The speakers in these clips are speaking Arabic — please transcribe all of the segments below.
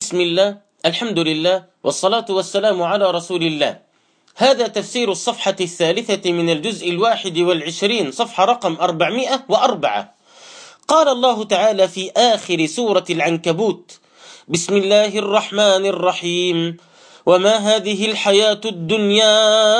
بسم الله، الحمد لله، والصلاة والسلام على رسول الله. هذا تفسير الصفحة الثالثة من الجزء 21، صفحة رقم 404. قال الله تعالى في آخر سورة العنكبوت: بسم الله الرحمن الرحيم: وما هذه الحياة الدنيا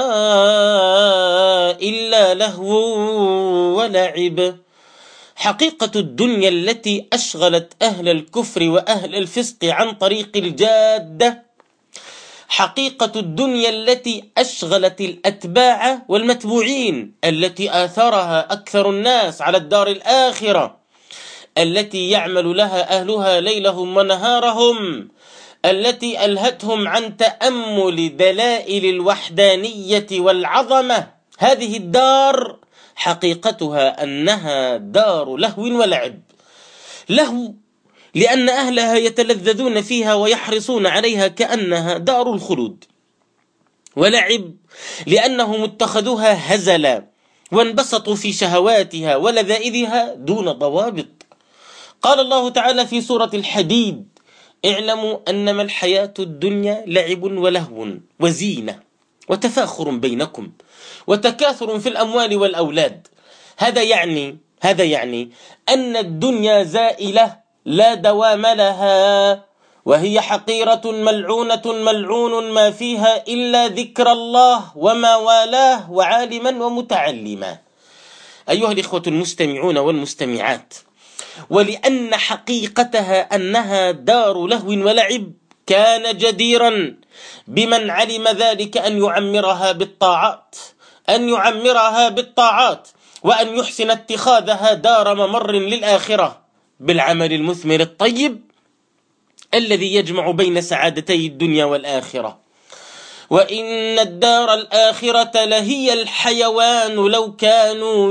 إلا لهو ولعب. حقيقة الدنيا التي أشغلت أهل الكفر وأهل الفسق عن طريق الجادة، حقيقة الدنيا التي أشغلت الأتباع والمتبوعين، التي آثرها أكثر الناس على الدار الآخرة، التي يعمل لها أهلها ليلهم ونهارهم، التي ألهتهم عن تأمل دلائل الوحدانية والعظمة. هذه الدار حقيقتها أنها دار لهو ولعب. لهو لأن أهلها يتلذذون فيها ويحرصون عليها كأنها دار الخلود، ولعب لأنهم اتخذوها هزلا وانبسطوا في شهواتها ولذائذها دون ضوابط. قال الله تعالى في سورة الحديد: اعلموا أنما الحياة الدنيا لعب ولهو وزينة وتفاخر بينكم وتكاثر في الأموال والأولاد. هذا يعني أن الدنيا زائلة لا دوام لها، وهي حقيرة ملعونة ملعون ما فيها إلا ذكر الله وما والاه وعالما ومتعلما. أيها الإخوة المستمعون والمستمعات، ولأن حقيقتها أنها دار لهو ولعب، كان جديرا بمن علم ذلك أن يعمرها بالطاعات، وأن يحسن اتخاذها دار ممر للآخرة بالعمل المثمر الطيب الذي يجمع بين سعادتي الدنيا والآخرة. وإن الدار الآخرة لهي الحيوان لو كانوا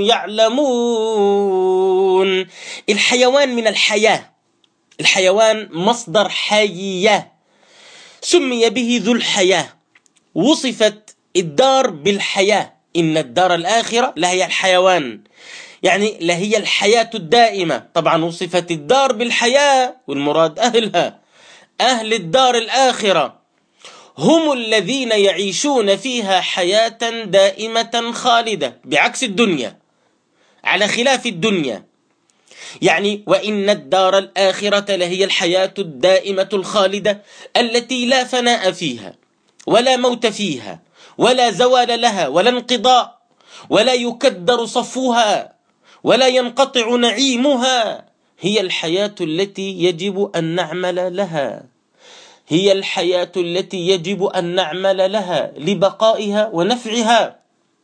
يعلمون. الحيوان من الحياة، الحيوان مصدر حيية، سمي به ذو الحياة. وصفت الدار بالحياة، إن الدار الآخرة لهي الحيوان، يعني لهي الحياة الدائمة. طبعا وصفت الدار بالحياة، والمراد أهلها. أهل الدار الآخرة هم الذين يعيشون فيها حياة دائمة خالدة، بعكس الدنيا، على خلاف الدنيا. يعني وإن الدار الآخرة لهي الحياة الدائمة الخالدة التي لا فناء فيها ولا موت فيها ولا زوال لها ولا انقضاء، ولا يكدر صفوها ولا ينقطع نعيمها. هي الحياة التي يجب أن نعمل لها، هي الحياة التي يجب أن نعمل لها لبقائها ونفعها.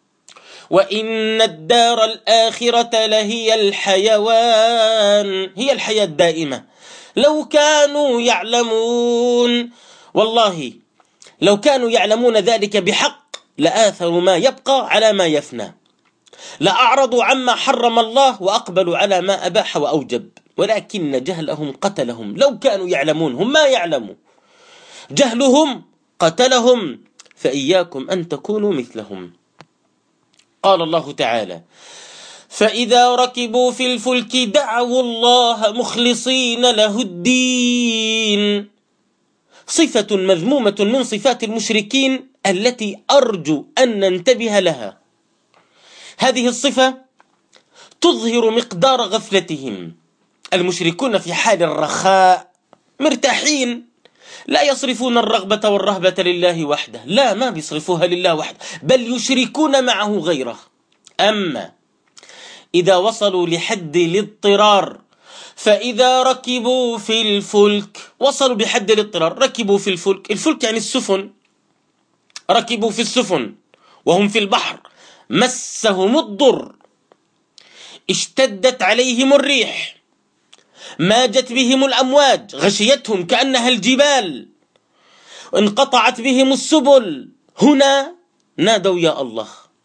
وإن الدار الآخرة لهي الحيوان، هي الحياة الدائمة، لو كانوا يعلمون. والله لو كانوا يعلمون ذلك بحق لآثروا ما يبقى على ما يفنى، لأعرضوا عما حرم الله وأقبلوا على ما أباح وأوجب، ولكن جهلهم قتلهم. لو كانوا يعلمون، هم ما يعلموا، جهلهم قتلهم، فإياكم أن تكونوا مثلهم. قال الله تعالى: فإذا ركبوا في الفلك دعوا الله مخلصين له الدين. صفة مذمومة من صفات المشركين التي أرجو أن ننتبه لها. هذه الصفة تظهر مقدار غفلتهم. المشركون في حال الرخاء مرتاحين، لا يصرفون الرغبة والرهبة لله وحده، لا، ما بيصرفوها لله وحده، بل يشركون معه غيره. أما إذا وصلوا لحد الاضطرار، فإذا ركبوا في الفلك، وصلوا بحد الاضطرار، ركبوا في الفلك، الفلك يعني السفن، ركبوا في السفن وهم في البحر، مسهم الضر، اشتدت عليهم الريح، ماجت بهم الأمواج، غشيتهم كأنها الجبال، انقطعت بهم السبل، هنا نادوا يا الله.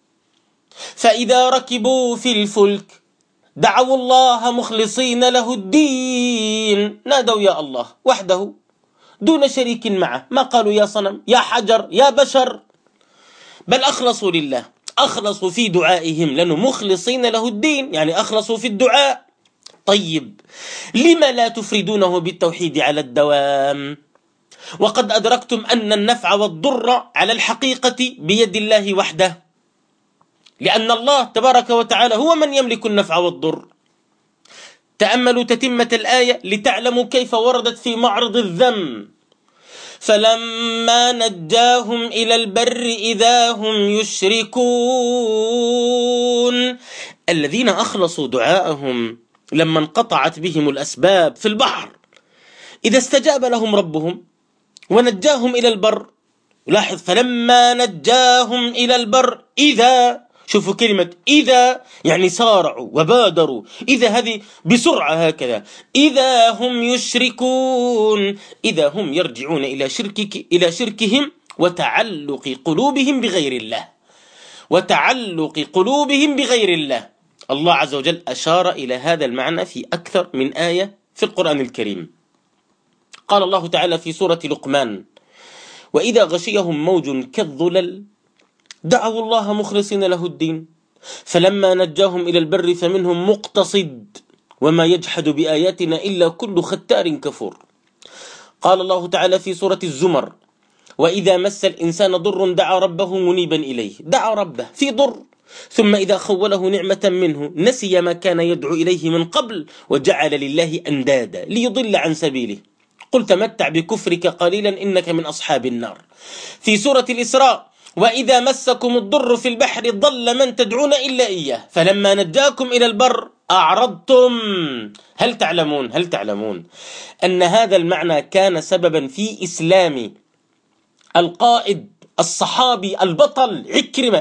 فإذا ركبوا في الفلك دعوا الله مخلصين له الدين، نادوا يا الله وحده دون شريك معه، ما قالوا يا صنم يا حجر يا بشر، بل أخلصوا لله، أخلصوا في دعائهم، لأنه مخلصين له الدين يعني أخلصوا في الدعاء. طيب لما لا تفردونه بالتوحيد على الدوام؟ وقد أدركتم أن النفع والضر على الحقيقة بيد الله وحده، لأن الله تبارك وتعالى هو من يملك النفع والضر. تأملوا تتمة الآية لتعلموا كيف وردت في معرض الذم: فلما نجاهم إلى البر إذا هم يشركون. الذين أخلصوا دعاءهم لما انقطعت بهم الأسباب في البحر، إذا استجاب لهم ربهم ونجاهم إلى البر. لاحظ: فلما نجاهم إلى البر إذا، شوفوا كلمة إذا يعني سارعوا وبادروا، إذا هذه بسرعة هكذا. إذا هم يشركون، إذا هم يرجعون إلى شركهم وتعلق قلوبهم بغير الله، وتعلق قلوبهم بغير الله. الله عز وجل أشار إلى هذا المعنى في أكثر من آية في القرآن الكريم. قال الله تعالى في سورة لقمان: وإذا غشيهم موج كالظلل دعوا الله مخلصين له الدين فلما نجاهم إلى البر فمنهم مقتصد وما يجحد بآياتنا إلا كل ختار كفور. قال الله تعالى في سورة الزمر: وإذا مس الإنسان ضر دعا ربه منيبا إليه. دعا ربه في ضر، ثم إذا خوله نعمة منه نسي ما كان يدعو إليه من قبل وجعل لله أندادا ليضل عن سبيله. قل تمتع بكفرك قليلا إنك من أصحاب النار. في سورة الإسراء: وإذا مسكم الضر في البحر ضل من تدعون إلا إياه فلما نجاكم إلى البر أعرضتم. هل تعلمون أن هذا المعنى كان سببا في إسلام القائد الصحابي البطل عكرمة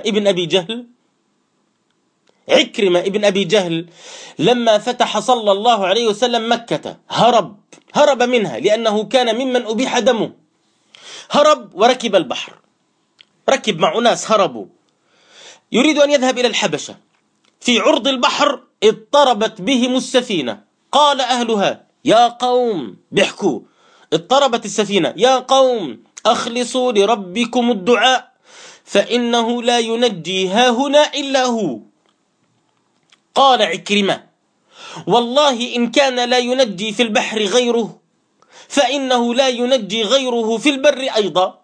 ابن أبي جهل لما فتح صلى الله عليه وسلم مكة هرب منها لأنه كان ممن أبيح دمه. هرب وركب البحر، ركب مع ناس هربوا، يريد أن يذهب إلى الحبشة. في عرض البحر اضطربت بهم السفينة. قال أهلها: يا قوم، بيحكوا اضطربت السفينة: يا قوم أخلصوا لربكم الدعاء فإنه لا ينجي هاهنا إلا هو. قال عكرمة: والله إن كان لا ينجي في البحر غيره فإنه لا ينجي غيره في البر أيضا.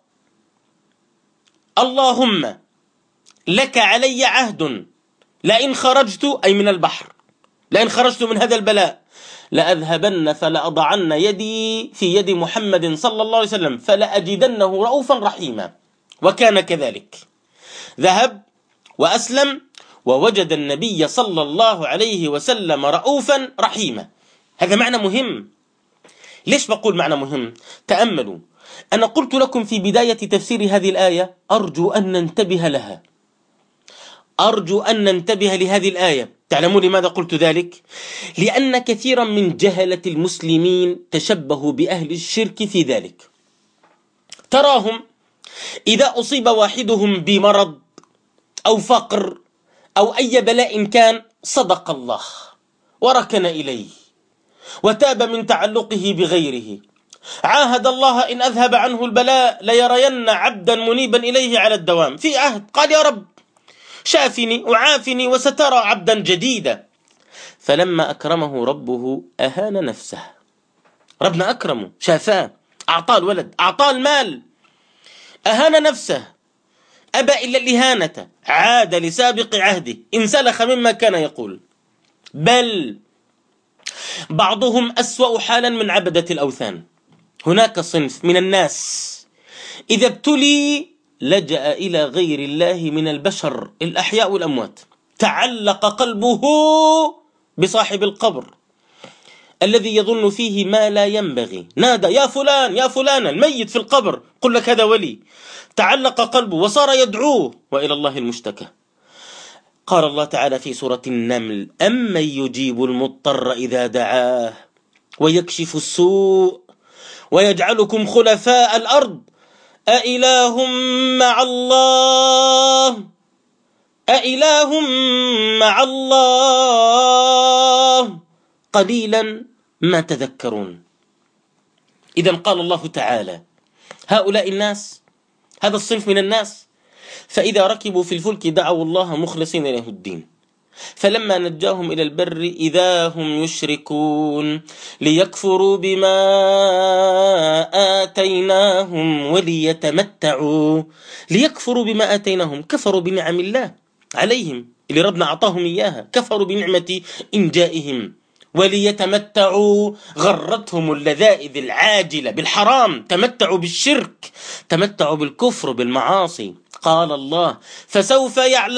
اللهم لك علي عهد لئن خرجت، أي من البحر، لئن خرجت من هذا البلاء لأذهبن فلأضعن يدي في يد محمد صلى الله عليه وسلم فلأجدنه رؤوفا رحيما. وكان كذلك، ذهب وأسلم ووجد النبي صلى الله عليه وسلم رؤوفا رحيما. هذا معنى مهم. ليش بقول معنى مهم؟ تأملوا، أنا قلت لكم في بداية تفسير هذه الآية أرجو أن ننتبه لهذه الآية. تعلمون لماذا قلت ذلك؟ لأن كثيرا من جهلة المسلمين تشبهوا بأهل الشرك في ذلك. تراهم إذا أصيب واحدهم بمرض أو فقر أو أي بلاء كان صدق الله وركن إليه وتاب من تعلقه بغيره. عاهد الله إن أذهب عنه البلاء ليرين عبدا منيبا إليه على الدوام. في عهد قال: يا رب شافني وعافني وسترى عبدا جديدا. فلما أكرمه ربه أهان نفسه. ربنا أكرمه، شافاه، أعطاه الولد، أعطاه المال، أهان نفسه، أبى إلا الإهانة، عاد لسابق عهده، انسلخ مما كان يقول. بل بعضهم أسوأ حالا من عبدة الأوثان. هناك صنف من الناس إذا ابتلي لجأ إلى غير الله من البشر الأحياء والأموات. تعلق قلبه بصاحب القبر الذي يظن فيه ما لا ينبغي. نادى: يا فلان يا فلان، الميت في القبر، قل لك هذا ولي. تعلق قلبه وصار يدعوه وإلى الله المشتكى. قال الله تعالى في سورة النمل: أمن يجيب المضطر إذا دعاه ويكشف السوء ويجعلكم خلفاء الأرض أإله مع الله قليلا ما تذكرون. إذن قال الله تعالى: هؤلاء الناس، هذا الصنف من الناس، فإذا ركبوا في الفلك دعوا الله مخلصين له الدين فلما نجاهم إلى البر إذا هم يشركون ليكفروا بما آتيناهم وليتمتعوا. ليكفروا بما آتيناهم، كفروا بنعم الله عليهم اللي ربنا أعطاهم إياها، كفروا بنعمة إنجائهم. وليتمتعوا، غرتهم اللذائذ العاجلة بالحرام، تمتعوا بالشرك، تمتعوا بالكفر بالمعاصي. قال الله فسوف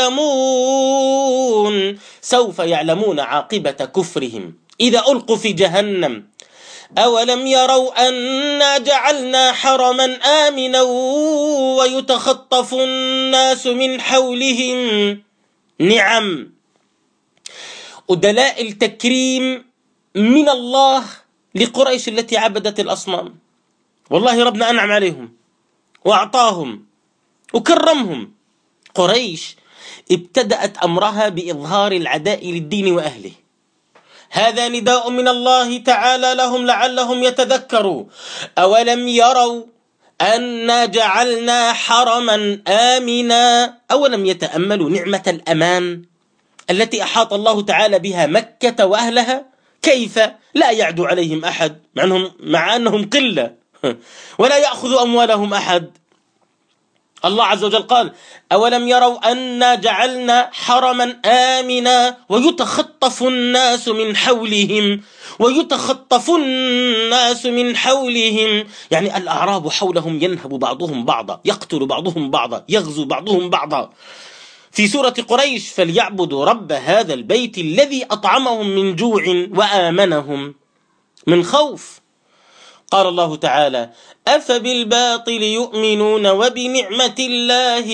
يعلمون، سوف يعلمون عاقبة كفرهم إذا ألقوا في جهنم. أولم يروا أنا جعلنا حرما آمنا ويتخطف الناس من حولهم. نعم، ودلائل تكريم من الله لقريش التي عبدت الأصنام. والله ربنا أنعم عليهم وأعطاهم وكرمهم. قريش ابتدأت أمرها بإظهار العداء للدين وأهله. هذا نداء من الله تعالى لهم لعلهم يتذكروا. أولم يروا أنا جعلنا حرما آمنا، أولم يتأملوا نعمة الأمان التي أحاط الله تعالى بها مكة وأهلها؟ كيف لا يعدو عليهم أحد مع أنهم قلة، ولا يأخذ أموالهم أحد. الله عز وجل قال أولم يروا أنا جعلنا حرما آمنا ويتخطف الناس من حولهم. ويتخطف الناس من حولهم يعني الأعراب حولهم ينهب بعضهم بعضا، يقتل بعضهم بعضا، يغزو بعضهم بعضا. في سورة قريش فليعبدوا رب هذا البيت الذي أطعمهم من جوع وآمنهم من خوف. قال الله تعالى أفبالباطل يؤمنون وبنعمة الله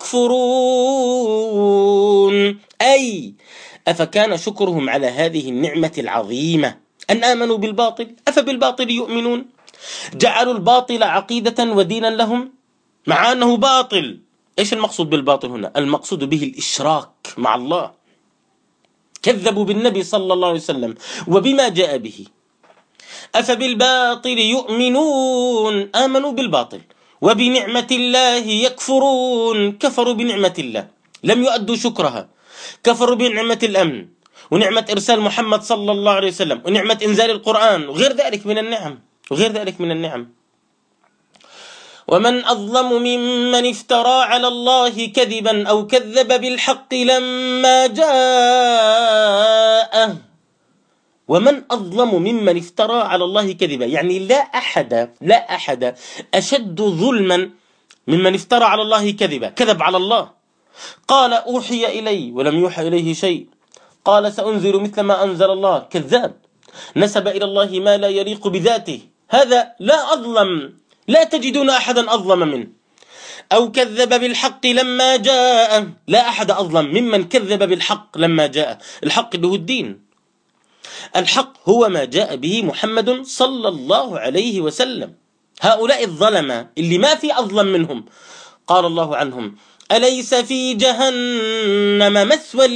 يكفرون، أي أفكان شكرهم على هذه النعمة العظيمة أن آمنوا بالباطل؟ أفبالباطل يؤمنون، جعلوا الباطل عقيدة ودينا لهم مع أنه باطل. إيش المقصود بالباطل هنا؟ المقصود به الإشراك مع الله. كذبوا بالنبي صلى الله عليه وسلم وبما جاء به. أفبالباطل يؤمنون، آمنوا بالباطل، وبنعمة الله يكفرون، كفروا بنعمة الله، لم يؤدوا شكرها، كفروا بنعمة الأمن ونعمة إرسال محمد صلى الله عليه وسلم ونعمة إنزال القرآن وغير ذلك من النعم. ومن أظلم ممن افترى على الله كذبا أو كذب بالحق لما جاءه. ومن أظلم ممن افترى على الله كذبا، يعني لا أحد أشد ظلما ممن افترى على الله كذبا، كذب على الله. قال أوحي إلي ولم يوحى إليه شيء، قال سأنزل مثل ما أنزل الله، كذاب. نسب إلى الله ما لا يليق بذاته، هذا لا أظلم، لا تجدون أحدا أظلم منه. أو كذب بالحق لما جاء، لا أحد أظلم ممن كذب بالحق لما جاء. الحق اللي هو الدين، الحق هو ما جاء به محمد صلى الله عليه وسلم. هؤلاء الظلمة اللي ما في أظلم منهم، قال الله عنهم أليس في جهنم مثوى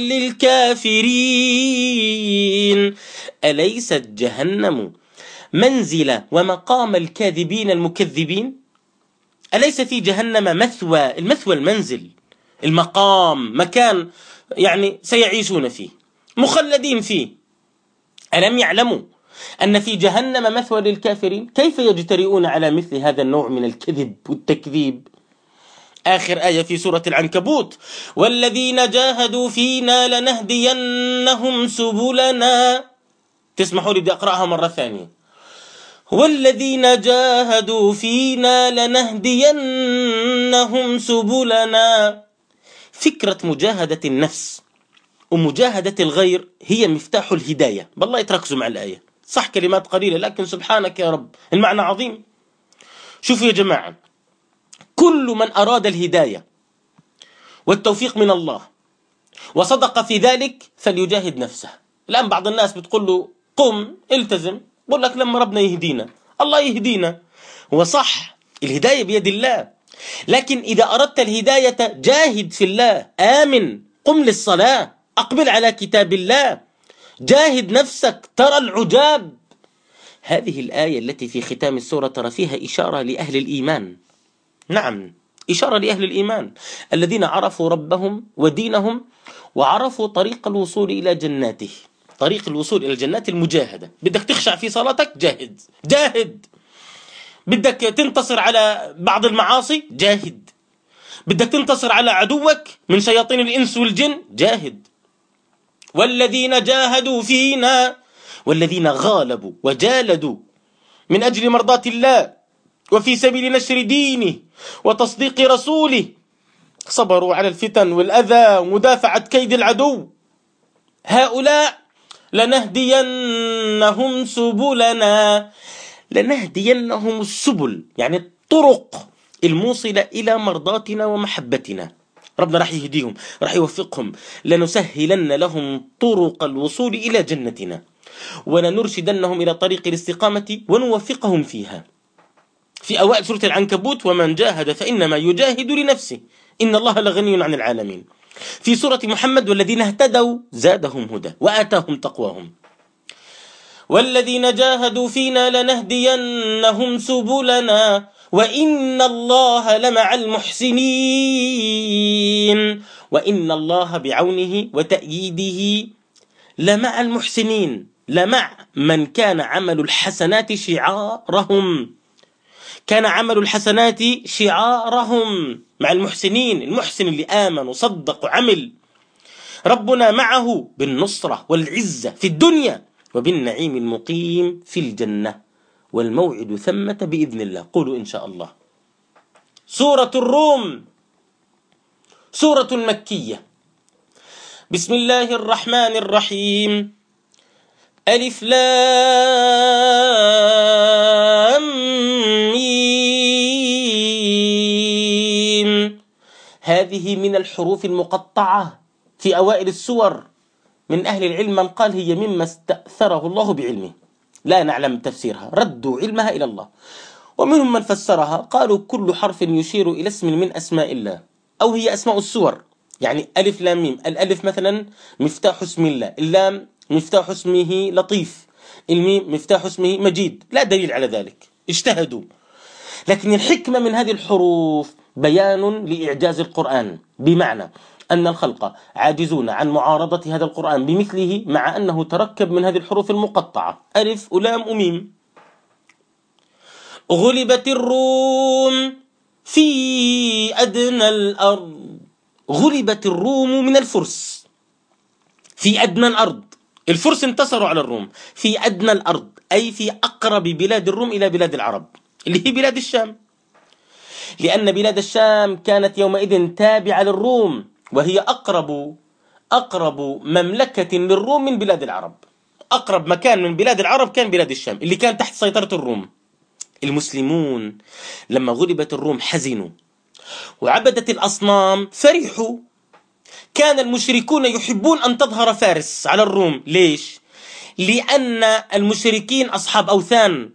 للكافرين. أليست جهنم منزل ومقام الكاذبين المكذبين؟ أليس في جهنم مثوى، المثوى المنزل، المقام، مكان يعني سيعيشون فيه مخلدين فيه. ألم يعلموا أن في جهنم مثوى للكافرين؟ كيف يجترئون على مثل هذا النوع من الكذب والتكذيب؟ آخر آية في سورة العنكبوت والذين جاهدوا فينا لنهدينهم سبلنا. تسمحوا لي بدي أقرأها مرة ثانية. والذين جاهدوا فينا لنهدينهم سبلنا. فكرة مجاهدة النفس ومجاهدة الغير هي مفتاح الهداية. بالله يتركزوا مع الآية، صح كلمات قليلة لكن سبحانك يا رب المعنى عظيم. شوفوا يا جماعة، كل من أراد الهداية والتوفيق من الله وصدق في ذلك فليجاهد نفسه. الآن بعض الناس بتقول له قم التزم، بقول لك لما ربنا يهدينا. الله يهدينا، هو صح الهداية بيد الله، لكن إذا أردت الهداية جاهد في الله، آمن، قم للصلاة، أقبل على كتاب الله، جاهد نفسك، ترى العجاب. هذه الآية التي في ختام السورة ترى فيها إشارة لأهل الإيمان. نعم، إشارة لأهل الإيمان الذين عرفوا ربهم ودينهم وعرفوا طريق الوصول إلى جناته. طريق الوصول إلى الجنات المجاهدة. بدك تخشع في صلاتك؟ جاهد جاهد. بدك تنتصر على بعض المعاصي؟ جاهد. بدك تنتصر على عدوك من شياطين الإنس والجن؟ جاهد. والذين جاهدوا فينا، والذين غالبوا وجالدوا من أجل مرضاة الله وفي سبيل نشر دينه وتصديق رسوله، صبروا على الفتن والأذى ومدافعة كيد العدو، هؤلاء لنهدينهم سبلنا. لنهدينهم السبل يعني الطرق الموصلة إلى مرضاتنا ومحبتنا. ربنا راح يهديهم، راح يوفقهم. لنسهلن لهم طرق الوصول إلى جنتنا، ولنرشدنهم إلى طريق الاستقامة ونوفقهم فيها. في أوائل سورة العنكبوت: ومن جاهد فإنما يجاهد لنفسه إن الله لغني عن العالمين. في سورة محمد: والذين اهتدوا زادهم هدى وآتاهم تقواهم. والذين جاهدوا فينا لنهدينهم سبلنا وإن الله لمع المحسنين. وإن الله بعونه وتأييده لمع المحسنين، لمع من كان عمل الحسنات شعارهم. كان عمل الحسنات شعارهم، مع المحسنين. المحسن اللي آمن وصدق وعمل، ربنا معه بالنصرة والعزة في الدنيا وبالنعيم المقيم في الجنة، والموعد ثمة بإذن الله. قولوا إن شاء الله. سورة الروم سورة مكية. بسم الله الرحمن الرحيم. ألف لام ميم. هذه من الحروف المقطعة في أوائل السور. من أهل العلم من قال هي مما استأثره الله بعلمه، لا نعلم تفسيرها، ردوا علمها إلى الله. ومنهم من فسرها قالوا كل حرف يشير إلى اسم من أسماء الله، أو هي أسماء السور. يعني ألف لام ميم، الألف مثلا مفتاح اسم الله، اللام مفتاح اسمه لطيف، الميم مفتاح اسمه مجيد. لا دليل على ذلك، اجتهدوا. لكن الحكمة من هذه الحروف بيان لإعجاز القرآن، بمعنى أن الخلق عاجزون عن معارضة هذا القرآن بمثله، مع أنه تركب من هذه الحروف المقطعة: ألف ولام وميم. غلبت الروم في أدنى الأرض. غلبت الروم من الفرس في أدنى الأرض. الفرس انتصروا على الروم في أدنى الأرض، أي في أقرب بلاد الروم إلى بلاد العرب، اللي هي بلاد الشام، لأن بلاد الشام كانت يومئذ تابعة للروم، وهي أقرب مملكة للروم من بلاد العرب. أقرب مكان من بلاد العرب كان بلاد الشام اللي كان تحت سيطرة الروم. المسلمون لما غلبت الروم حزنوا، وعبدت الأصنام فرحوا. كان المشركون يحبون أن تظهر فارس على الروم. ليش؟ لأن المشركين أصحاب أوثان،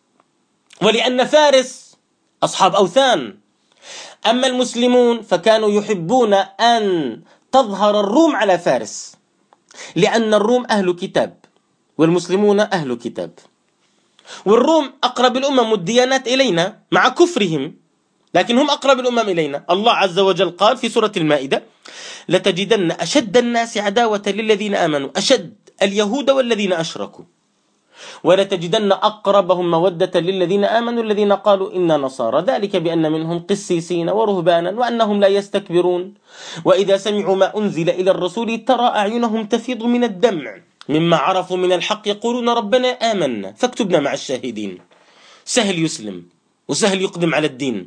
ولأن فارس أصحاب أوثان. أما المسلمون فكانوا يحبون أن تظهر الروم على فارس، لأن الروم أهل كتاب والمسلمون أهل كتاب. والروم أقرب الأمم والديانات إلينا مع كفرهم، لكن هم أقرب الأمم إلينا. الله عز وجل قال في سورة المائدة: لتجدن أشد الناس عداوة للذين آمنوا أشد اليهود والذين أشركوا، ولتجدن أقربهم مودة للذين آمنوا الذين قالوا إنا نصارى، ذلك بأن منهم قسيسين ورهبانا وأنهم لا يستكبرون، وإذا سمعوا ما أنزل إلى الرسول ترى أعينهم تفيض من الدمع مما عرفوا من الحق يقولون ربنا آمنا فاكتبنا مع الشاهدين. سهل يسلم وسهل يقدم على الدين.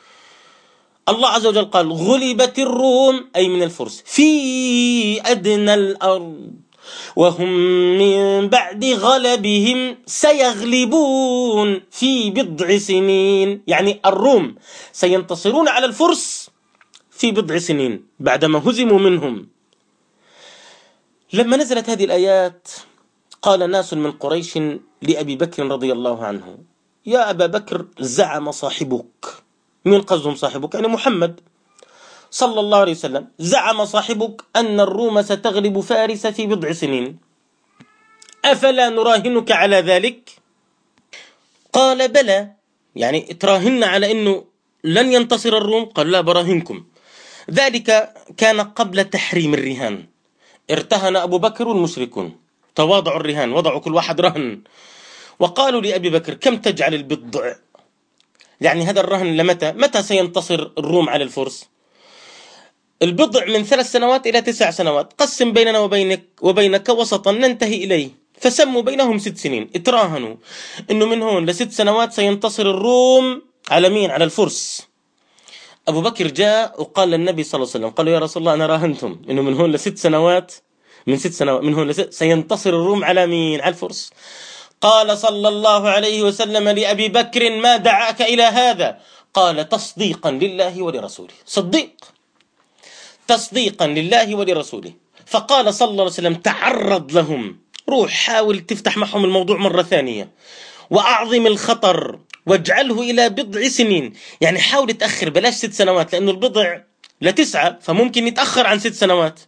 الله عز وجل قال: غلبت الروم أي من الفرس في أدنى الأرض وهم من بعد غلبهم سيغلبون في بضع سنين. يعني الروم سينتصرون على الفرس في بضع سنين بعدما هزموا منهم. لما نزلت هذه الآيات قال ناس من قريش لأبي بكر رضي الله عنه: يا أبا بكر، زعم صاحبك. من قصدهم صاحبك؟ يعني محمد صلى الله عليه وسلم. زعم صاحبك أن الروم ستغلب فارس في بضع سنين، أفلا نراهنك على ذلك؟ قال: بلى، يعني تراهن على أنه لن ينتصر الروم؟ قال: لا، براهنكم. ذلك كان قبل تحريم الرهان. ارتهن أبو بكر والمشركون، تواضعوا الرهان، وضعوا كل واحد رهن، وقالوا لأبي بكر: كم تجعل البضع؟ يعني هذا الرهن لمتى؟ متى سينتصر الروم على الفرس؟ البضع من 3 سنوات إلى 9 سنوات، قسم بيننا وبينك وسطا ننتهي إليه. فسموا بينهم 6 سنين، اتراهنوا إنه من هون ل6 سنوات سينتصر الروم على مين؟ على الفرس. أبو بكر جاء وقال للنبي صلى الله عليه وسلم، قالوا: يا رسول الله، أنا راهنتم إنه من هون ل6 سنوات، من 6 سنوات من هون سينتصر الروم على مين؟ على الفرس. قال صلى الله عليه وسلم لأبي بكر: ما دعاك إلى هذا؟ قال: تصديقا لله ولرسوله. صديق، تصديقا لله ولرسوله. فقال صلى الله عليه وسلم: تعرض لهم، روح حاول تفتح معهم الموضوع مرة ثانية، وأعظم الخطر واجعله إلى 9 سنين. يعني حاول تأخر، بلاش 6 سنوات، لأنه البضع ل9 فممكن يتأخر عن 6 سنوات.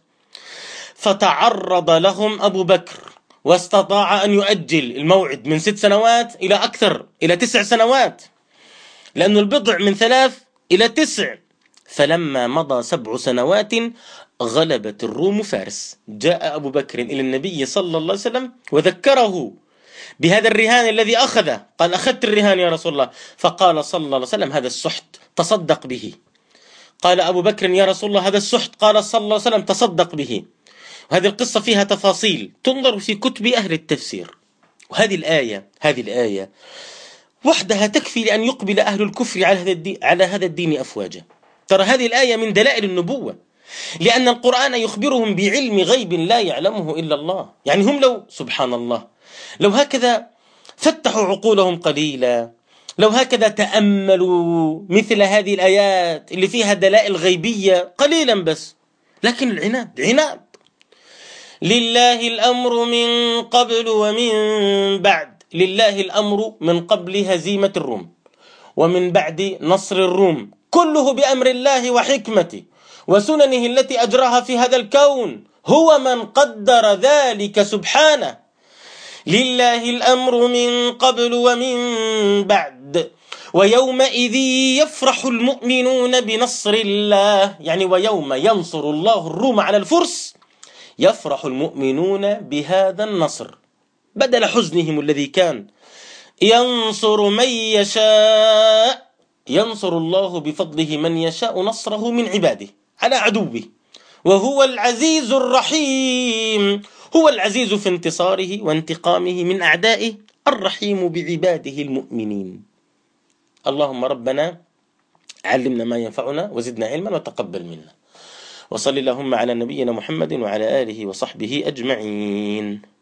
فتعرض لهم أبو بكر واستطاع أن يؤجل الموعد من 6 سنوات إلى أكثر، إلى 9 سنوات، لأن البضع من 3 إلى 9. فلما مضى 7 سنوات غلبت الروم فارس. جاء أبو بكر إلى النبي صلى الله عليه وسلم وذكره بهذا الرهان الذي أخذه. قال: أخذت الرهان يا رسول الله. فقال صلى الله عليه وسلم: هذا السحت، تصدق به. قال أبو بكر: يا رسول الله، هذا السحت. قال صلى الله عليه وسلم: تصدق به. وهذه القصة فيها تفاصيل تنظر في كتب أهل التفسير. وهذه الآية وحدها تكفي لأن يقبل أهل الكفر على هذا الدين أفواجا. ترى هذه الآية من دلائل النبوة، لأن القرآن يخبرهم بعلم غيب لا يعلمه إلا الله. يعني هم لو، سبحان الله، لو هكذا فتحوا عقولهم قليلا، لو هكذا تأملوا مثل هذه الآيات اللي فيها دلائل غيبية قليلا بس، لكن العناد. لله الأمر من قبل ومن بعد. لله الأمر من قبل هزيمة الروم ومن بعد نصر الروم، كله بأمر الله وحكمته وسننه التي أجراها في هذا الكون. هو من قدر ذلك سبحانه. لله الأمر من قبل ومن بعد ويومئذ يفرح المؤمنون بنصر الله. يعني ويوم ينصر الله الروم على الفرس يفرح المؤمنون بهذا النصر، بدل حزنهم الذي كان. ينصر من يشاء، ينصر الله بفضله من يشاء نصره من عباده على عدوه، وهو العزيز الرحيم. هو العزيز في انتصاره وانتقامه من أعدائه، الرحيم بعباده المؤمنين. اللهم ربنا علمنا ما ينفعنا وزدنا علما وتقبل منا. وصل اللهم على نبينا محمد وعلى آله وصحبه أجمعين.